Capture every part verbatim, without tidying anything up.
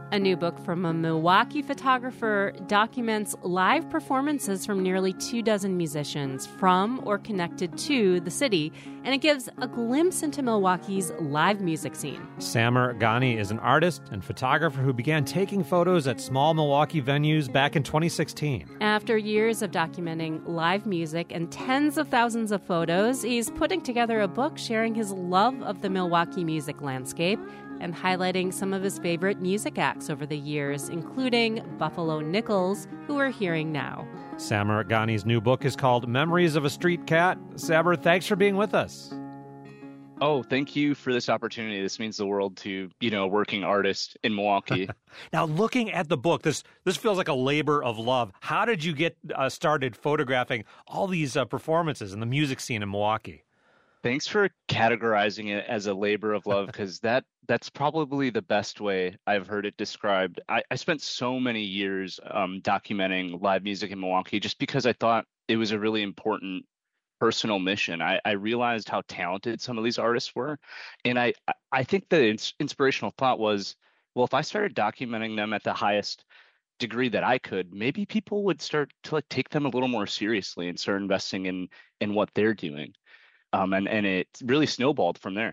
A new book from a Milwaukee photographer documents live performances from nearly two dozen musicians from or connected to the city, and it gives a glimpse into Milwaukee's live music scene. Samer Ghani is an artist and photographer who began taking photos at small Milwaukee venues back in twenty sixteen. After years of documenting live music and tens of thousands of photos, he's putting together a book sharing his love of the Milwaukee music landscape and highlighting some of his favorite music acts over the years, including Buffalo Nichols, who we're hearing now. Samer Ghani's new book is called Memories of a Street Cat. Samer, thanks for being with us. Oh, thank you for this opportunity. This means the world to, you know, a working artist in Milwaukee. Now, looking at the book, this this feels like a labor of love. How did you get uh, started photographing all these uh, performances in the music scene in Milwaukee? Thanks for categorizing it as a labor of love, because that that's probably the best way I've heard it described. I, I spent so many years um, documenting live music in Milwaukee just because I thought it was a really important personal mission. I, I realized how talented some of these artists were. And I, I think the ins- inspirational thought was, well, if I started documenting them at the highest degree that I could, maybe people would start to like take them a little more seriously and start investing in in what they're doing. Um, and, and it really snowballed from there.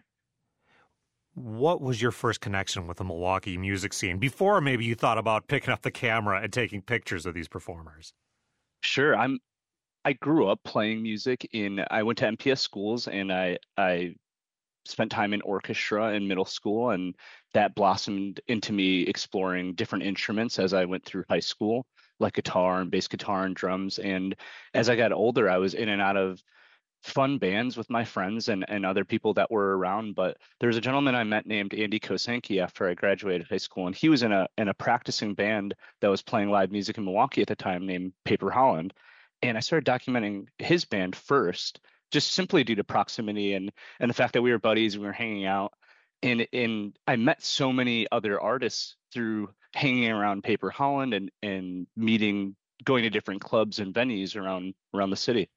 What was your first connection with the Milwaukee music scene before maybe you thought about picking up the camera and taking pictures of these performers? Sure. I'm, I grew up playing music in, I went to M P S schools, and I, I spent time in orchestra in middle school, and that blossomed into me exploring different instruments as I went through high school, like guitar and bass guitar and drums. And as I got older, I was in and out of fun bands with my friends and, and other people that were around. But there was a gentleman I met named Andy Kosanke after I graduated high school, and he was in a in a practicing band that was playing live music in Milwaukee at the time named Paper Holland. And I started documenting his band first, just simply due to proximity and and the fact that we were buddies and we were hanging out. And and I met so many other artists through hanging around Paper Holland and and meeting, going to different clubs and venues around around the city.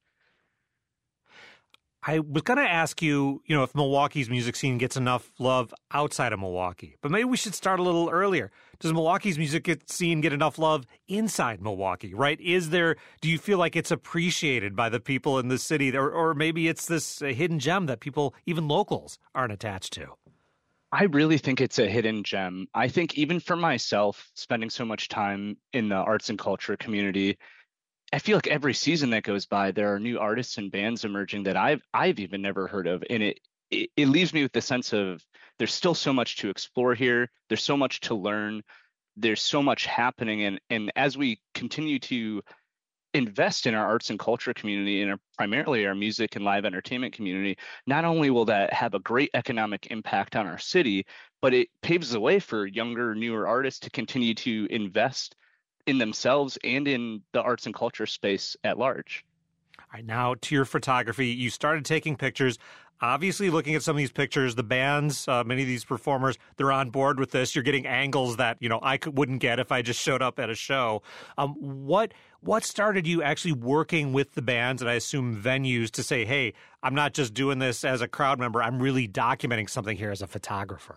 I was going to ask you, you know, if Milwaukee's music scene gets enough love outside of Milwaukee, but maybe we should start a little earlier. Does Milwaukee's music get, scene get enough love inside Milwaukee, right? Is there, do you feel like it's appreciated by the people in the city, or, or maybe it's this uh, hidden gem that people, even locals, aren't attached to? I really think it's a hidden gem. I think even for myself, spending so much time in the arts and culture community, I feel like every season that goes by, there are new artists and bands emerging that I've I've even never heard of, and it, it it leaves me with the sense of there's still so much to explore here. There's so much to learn. There's so much happening, and and as we continue to invest in our arts and culture community and our, primarily our music and live entertainment community, not only will that have a great economic impact on our city, but it paves the way for younger, newer artists to continue to invest in themselves and in the arts and culture space at large. All right, now to your photography. You started taking pictures. Obviously, looking at some of these pictures, the bands, uh, many of these performers, they're on board with this. You're getting angles that, you know, I could, wouldn't get if I just showed up at a show. Um, what what started you actually working with the bands, and I assume venues, to say, hey, I'm not just doing this as a crowd member, I'm really documenting something here as a photographer?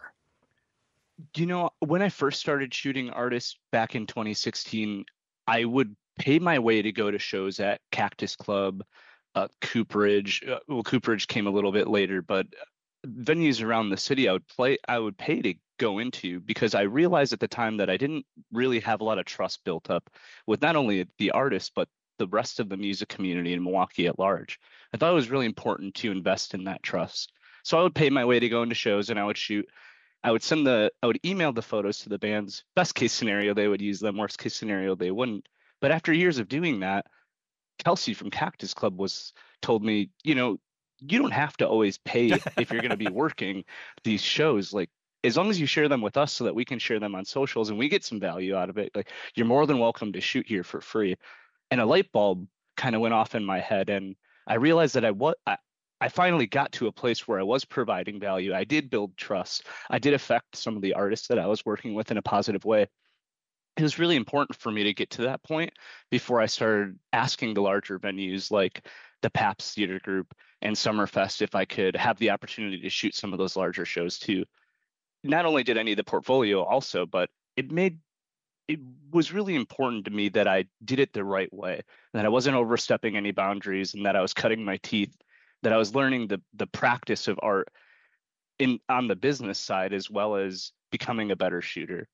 You know, when I first started shooting artists back in twenty sixteen, I would pay my way to go to shows at Cactus Club, uh, Cooperage. Uh, well, Cooperage came a little bit later, but venues around the city I would play, I would pay to go into, because I realized at the time that I didn't really have a lot of trust built up with not only the artists, but the rest of the music community in Milwaukee at large. I thought it was really important to invest in that trust. So I would pay my way to go into shows, and I would shoot. I would send the, I would email the photos to the bands. Best case scenario, they would use them. Worst case scenario, they wouldn't. But after years of doing that, Kelsey from Cactus Club was told me, you know, you don't have to always pay if you're going to be working these shows. Like, as long as you share them with us so that we can share them on socials and we get some value out of it, like, you're more than welcome to shoot here for free. And a light bulb kind of went off in my head, and I realized that I was, I, I finally got to a place where I was providing value. I did build trust. I did affect some of the artists that I was working with in a positive way. It was really important for me to get to that point before I started asking the larger venues like the Pabst Theater Group and Summerfest if I could have the opportunity to shoot some of those larger shows too. Not only did I need the portfolio also, but it made it was really important to me that I did it the right way, that I wasn't overstepping any boundaries, and that I was cutting my teeth, that I was learning the the practice of art in on the business side as well as becoming a better shooter.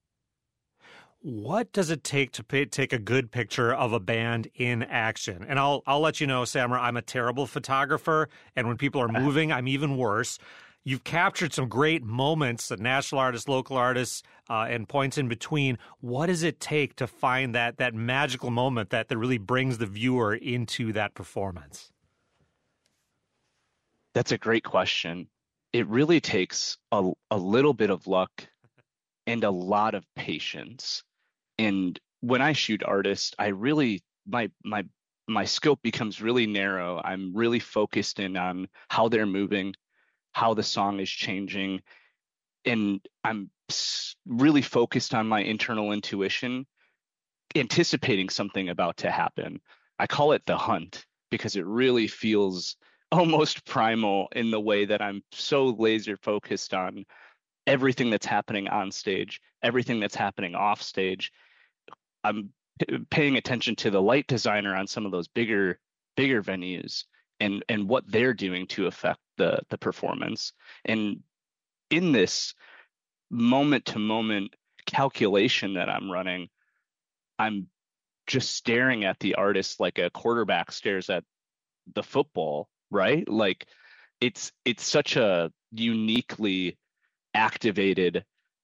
What does it take to pay, take a good picture of a band in action? And I'll I'll let you know, Samra, I'm a terrible photographer, and when people are moving, I'm even worse. You've captured some great moments, national artists, local artists, uh, and points in between. What does it take to find that that magical moment that, that really brings the viewer into that performance? That's a great question. It really takes a, a little bit of luck and a lot of patience. And when I shoot artists, I really my my my scope becomes really narrow. I'm really focused in on how they're moving, how the song is changing, and I'm really focused on my internal intuition, anticipating something about to happen. I call it the hunt because it really feels almost primal in the way that I'm so laser focused on everything that's happening on stage, everything that's happening off stage. I'm p- paying attention to the light designer on some of those bigger bigger venues and and what they're doing to affect the the performance. And in this moment to moment calculation that I'm running, I'm just staring at the artist like a quarterback stares at the football, right? Like it's it's such a uniquely activated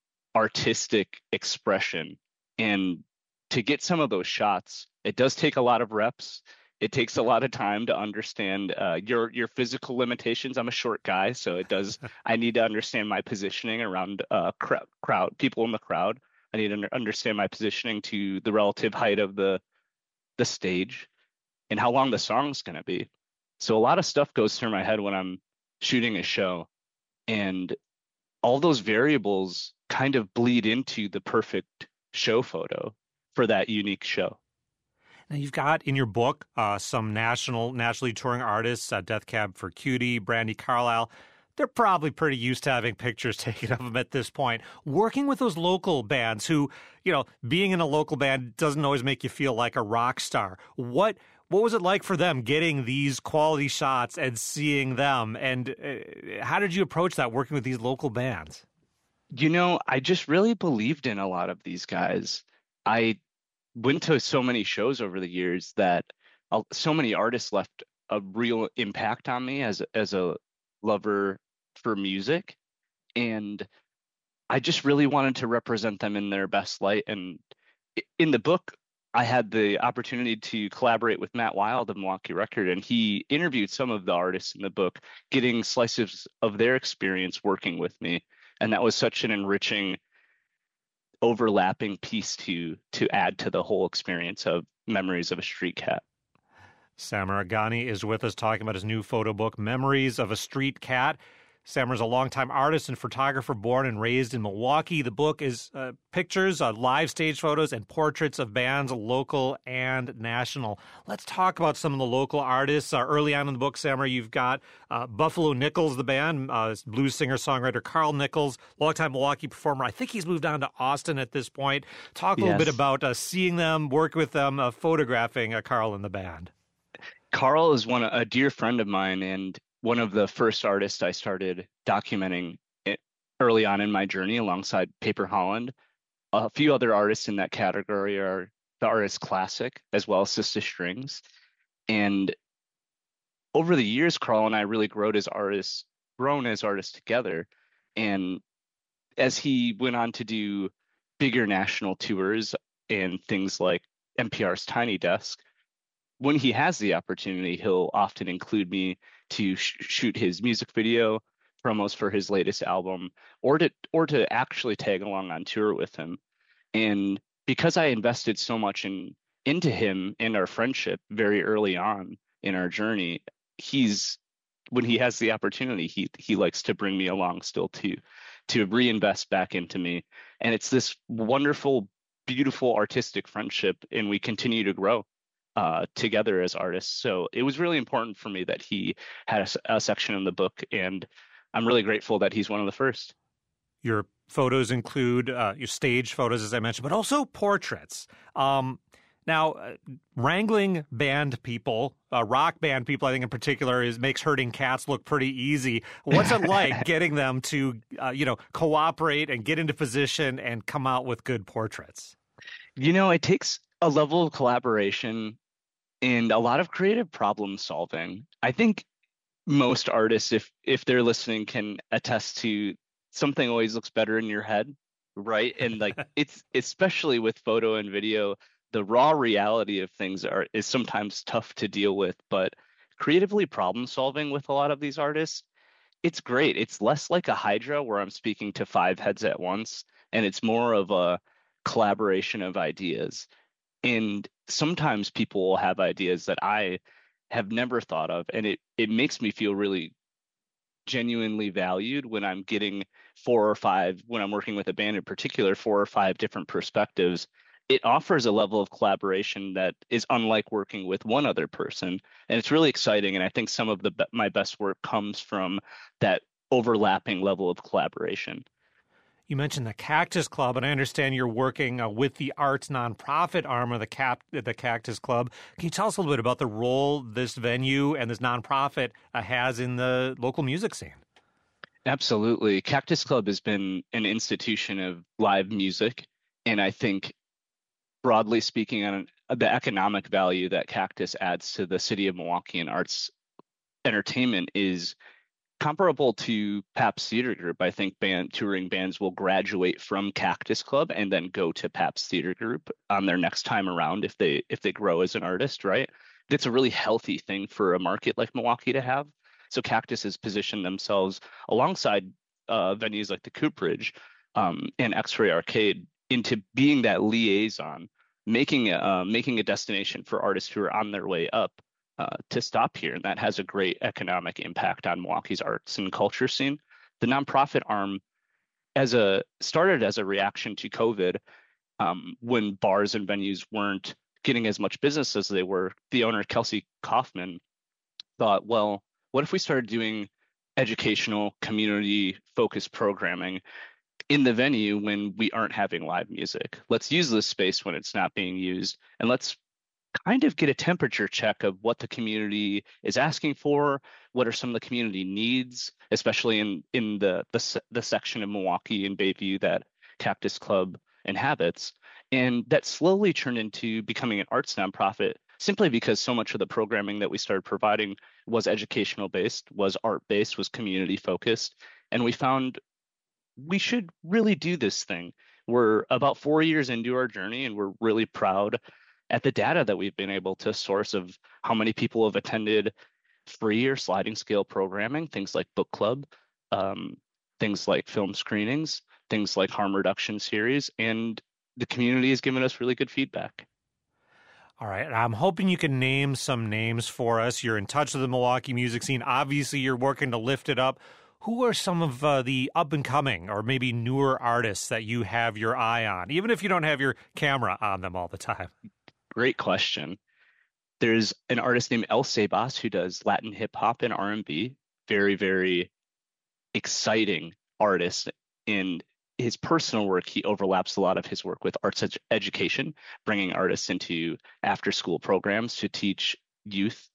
artistic expression. And to get some of those shots, it does take a lot of reps. It takes a lot of time to understand uh, your your physical limitations. I'm a short guy, so it does. I need to understand my positioning around uh, crowd, crowd, people in the crowd. I need to understand my positioning to the relative height of the the stage and how long the song's going to be. So a lot of stuff goes through my head when I'm shooting a show, and all those variables kind of bleed into the perfect show photo for that unique show. Now, you've got in your book uh, some national, nationally touring artists, uh, Death Cab for Cutie, Brandi Carlile. They're probably pretty used to having pictures taken of them at this point. Working with those local bands who, you know, being in a local band doesn't always make you feel like a rock star. What what was it like for them getting these quality shots and seeing them? And uh, how did you approach that working with these local bands? You know, I just really believed in a lot of these guys. I went to so many shows over the years that uh, so many artists left a real impact on me as as a lover for music, and I just really wanted to represent them in their best light. And in the book, I had the opportunity to collaborate with Matt Wild of Milwaukee Record, and he interviewed some of the artists in the book, getting slices of their experience working with me, and that was such an enriching overlapping piece to to add to the whole experience of Memories of a Street Cat. Samer Aghani is with us talking about his new photo book, Memories of a Street Cat. Samer is a longtime artist and photographer born and raised in Milwaukee. The book is uh, pictures, uh, live stage photos, and portraits of bands, local and national. Let's talk about some of the local artists. Uh, early on in the book, Samer, you've got uh, Buffalo Nichols, the band, uh, blues singer-songwriter Carl Nichols, longtime Milwaukee performer. I think he's moved on to Austin at this point. Talk a little Yes. bit about uh, seeing them, working with them, uh, photographing uh, Carl and the band. Carl is one a dear friend of mine, and one of the first artists I started documenting it early on in my journey alongside Paper Holland. A few other artists in that category are the Artist Classic as well as Sister Strings. And over the years, Carl and I really grown as artists, grown as artists together. And as he went on to do bigger national tours and things like N P R's Tiny Desk, when he has the opportunity, he'll often include me to sh- shoot his music video promos for his latest album, or to or to actually tag along on tour with him. And because I invested so much in into him and our friendship very early on in our journey, he's when he has the opportunity, he he likes to bring me along still too, to reinvest back into me. And it's this wonderful, beautiful artistic friendship, and we continue to grow Uh, together as artists. So it was really important for me that he had a, a section in the book, and I'm really grateful that he's one of the first. Your photos include uh, your stage photos, as I mentioned, but also portraits. Um, now, uh, wrangling band people, uh, rock band people, I think in particular, is makes herding cats look pretty easy. What's it like getting them to, uh, you know, cooperate and get into position and come out with good portraits? You know, it takes a level of collaboration and a lot of creative problem solving. I think most artists, if if they're listening, can attest to something always looks better in your head, right? And like it's especially with photo and video, the raw reality of things are is sometimes tough to deal with. But creatively problem solving with a lot of these artists, it's great. It's less like a Hydra where I'm speaking to five heads at once, and it's more of a collaboration of ideas. And sometimes people will have ideas that I have never thought of, and it it makes me feel really genuinely valued when I'm getting four or five, when I'm working with a band in particular, four or five different perspectives. It offers a level of collaboration that is unlike working with one other person, and it's really exciting. And I think some of the my best work comes from that overlapping level of collaboration. You mentioned the Cactus Club, and I understand you're working uh, with the arts nonprofit arm of the Cap- the Cactus Club. Can you tell us a little bit about the role this venue and this nonprofit uh, has in the local music scene? Absolutely. Cactus Club has been an institution of live music, and I think, broadly speaking, on the economic value that Cactus adds to the city of Milwaukee and arts entertainment is comparable to Pabst Theater Group. I think band touring bands will graduate from Cactus Club and then go to Pabst Theater Group on their next time around if they if they grow as an artist, right? That's a really healthy thing for a market like Milwaukee to have. So Cactus has positioned themselves alongside uh, venues like the Cooperage um, and X-Ray Arcade into being that liaison, making uh, making a destination for artists who are on their way up Uh, to stop here. And that has a great economic impact on Milwaukee's arts and culture scene. The nonprofit arm as a started as a reaction to COVID, um, when bars and venues weren't getting as much business as they were. The owner, Kelsey Kaufman, thought, well, what if we started doing educational, community-focused programming in the venue when we aren't having live music? Let's use this space when it's not being used, and let's kind of get a temperature check of what the community is asking for. What are some of the community needs, especially in in the the, the section of Milwaukee and Bayview that Cactus Club inhabits. And that slowly turned into becoming an arts nonprofit, simply because so much of the programming that we started providing was educational based, was art based, was community focused. And we found we should really do this thing. We're about four years into our journey, and we're really proud at the data that we've been able to source of how many people have attended free or sliding scale programming, things like book club, um, things like film screenings, things like harm reduction series, and the community has given us really good feedback. All right. I'm hoping you can name some names for us. You're in touch with the Milwaukee music scene. Obviously, you're working to lift it up. Who are some of uh, the up-and-coming or maybe newer artists that you have your eye on, even if you don't have your camera on them all the time? Great question. There's an artist named El Sebas who does Latin hip hop and R and B. Very, very exciting artist. In his personal work, he overlaps a lot of his work with arts ed- education, bringing artists into after-school programs to teach youth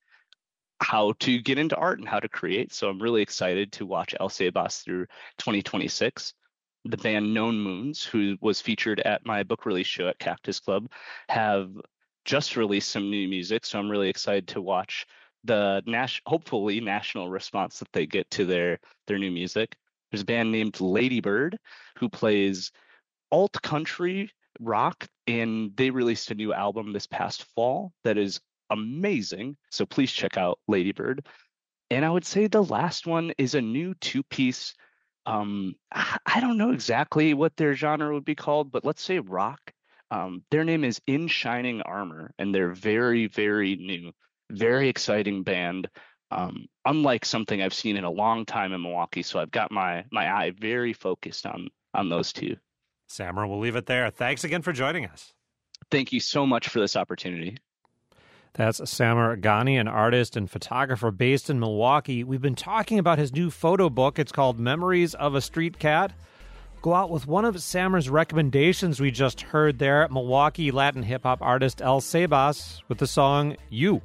how to get into art and how to create. So I'm really excited to watch El Sebas through twenty twenty-six. The band Known Moons, who was featured at my book release show at Cactus Club, have just released some new music, so I'm really excited to watch the nas- hopefully national response that they get to their their new music. There's a band named Ladybird who plays alt country rock, and they released a new album this past fall that is amazing, so please check out Ladybird. And I would say the last one is a new two-piece, um I don't know exactly what their genre would be called, but let's say rock. Um, their name is In Shining Armor, and they're very, very new, very exciting band, um, unlike something I've seen in a long time in Milwaukee. So I've got my my eye very focused on on those two. Sammer, we'll leave it there. Thanks again for joining us. Thank you so much for this opportunity. That's Sammer Ghani, an artist and photographer based in Milwaukee. We've been talking about his new photo book. It's called Memories of a Street Cat. go out with one of Sammer's recommendations we just heard there, Milwaukee Latin hip-hop artist El Sebas with the song You.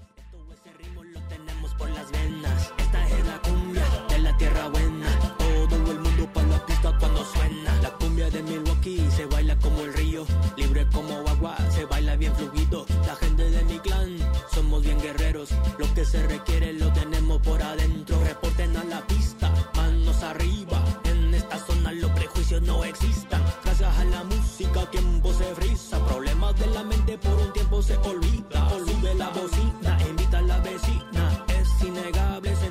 Se baila como el río, libre como agua, se baila bien fluido. La gente de mi clan, somos bien guerreros. Lo que se requiere lo tenemos por adentro. Reporten a la pista, manos arriba. En esta zona los prejuicios no existan. Gracias a la música, tiempo se frisa. Problemas de la mente por un tiempo se olvida. Sube la bocina, invita a la vecina. Es innegable.